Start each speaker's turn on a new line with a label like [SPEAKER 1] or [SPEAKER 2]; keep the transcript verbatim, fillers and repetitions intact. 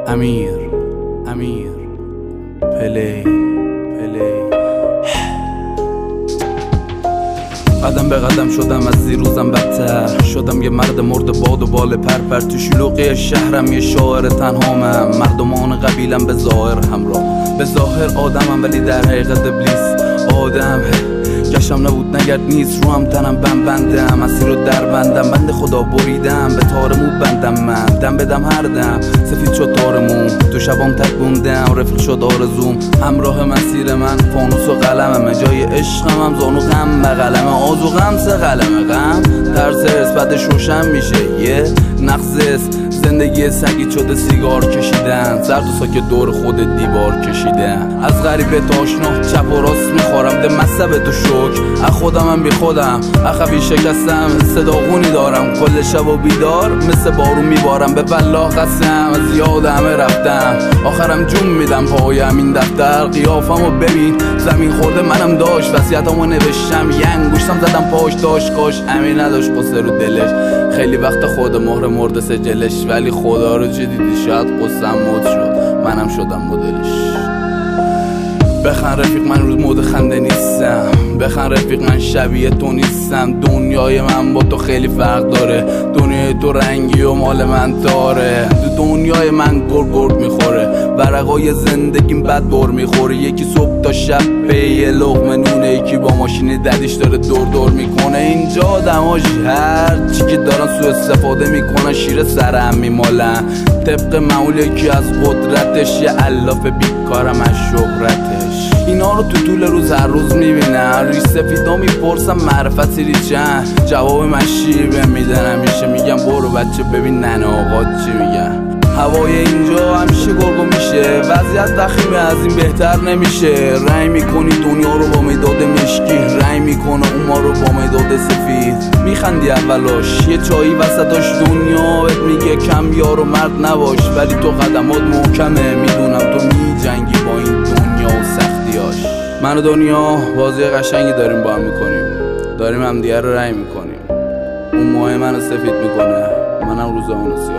[SPEAKER 1] امیر امیر پلی پلی قدم به قدم شدم از دیروزم بدتر، شدم یه مرد مرد باد و بال پرپر. تو شلوغی شهرم یه شاعر تنهامم، مردمان قبیلم به ظاهر همراه، به ظاهر آدمم ولی در حقیقت ابلیس آدم. گشم نبود نگرد نیست رو هم تنم بم بندم، مسیر رو در بندم بند خدا بریدم، به تار مو بندم من دم بدم هر دم سفید شد تارمون، تو شبام تک بوندم رفیق شد آرزوم، همراه مسیر من فانوس و قلمم، جای عشقم هم زانو غم بغلم، آز و غم سه قلم غم ترس بعدش روشن میشه یه نقص زندگی سگی شده سیگار کشیدن، سرد و ساکت دور خود دیوار کشیدن، از غریبه تا آشنا چپ و راست میخورم، ده مصبه تو شک از خودمم بی خودم، اخوی شکستم صداغونی دارم، کل شب و بیدار مثل بارون میبارم، به والله قسم از یاد همه رفتم، آخرم جون میدم پای همین دفتر، قیافمو ببین زمین خورده منم داشت، وصیتمو نوشتم یه انگوشتم زدم پاش داشت، کاش امیر نداشت قصه رو دلش، خیلی وقت خود مهر مرده سجلش، ولی خدا رو چه دیدی شاید قصم مد شد منم شدم مدلش. بخن رفیق من روز مود خنده نیستم، بخن رفیق من شبیه تو نیستم، دنیای من با تو خیلی فرق داره، دنیای تو رنگی و مال من داره، تو دنیای من گرگ گرگ میخوره، ورقای زندگیم بد بر میخوره، یکی صبح تا شب به یه لقمه نونه، یکی با ماشین ددیش داره دور دور میکنه، اینجا آدماش هر چی که دارن سو استفاده میکنن، شیر سرم میمالن طبق معمول، یکی از قدرتش یه الاف بیکارم از شهرتش، اینا رو تو طول روز هر روز میبینم، ریش سفیدا میپرسم معرفتی ریچن، جواب من شیبه میدن همیشه، میگم برو بچه ببین ننه آقا چی میگن، هوای اینجا همیشه گرگو میشه، وضعیت وخیمه از این بهتر نمیشه، رنگ میکنی دنیا رو با مداد مشکی، رنگ میکنه اون ما رو با مداد سفید، میخندی اولاش یه چایی وسطاش، دنیا بهت میگه کم یار و مرد نباش، ولی تو قدمات محکمه، میدونم تو میجنگی با این دنیا و سختیاش، من و دنیا بازی قشنگی داریم با هم میکنیم، داریم هم دیگر رو رنگ میکنیم، اون موهای منو سفید میکنه منم روزامونو سیاه.